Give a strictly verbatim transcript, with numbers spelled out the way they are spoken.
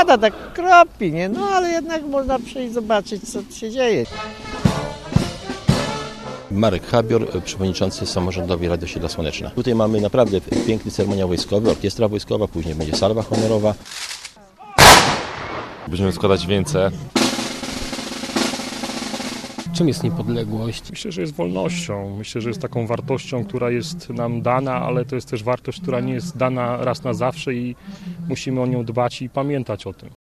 pada, tak kropi, nie? No ale jednak można przyjść zobaczyć, co się dzieje. Marek Habior, przewodniczący samorządowej Rady Osiedla Słoneczna. Tutaj mamy naprawdę piękny ceremoniał wojskowy, orkiestra wojskowa, później będzie salwa honorowa. Będziemy składać wieńce. Czym jest niepodległość? Myślę, że jest wolnością. Myślę, że jest taką wartością, która jest nam dana, ale to jest też wartość, która nie jest dana raz na zawsze i musimy o nią dbać i pamiętać o tym.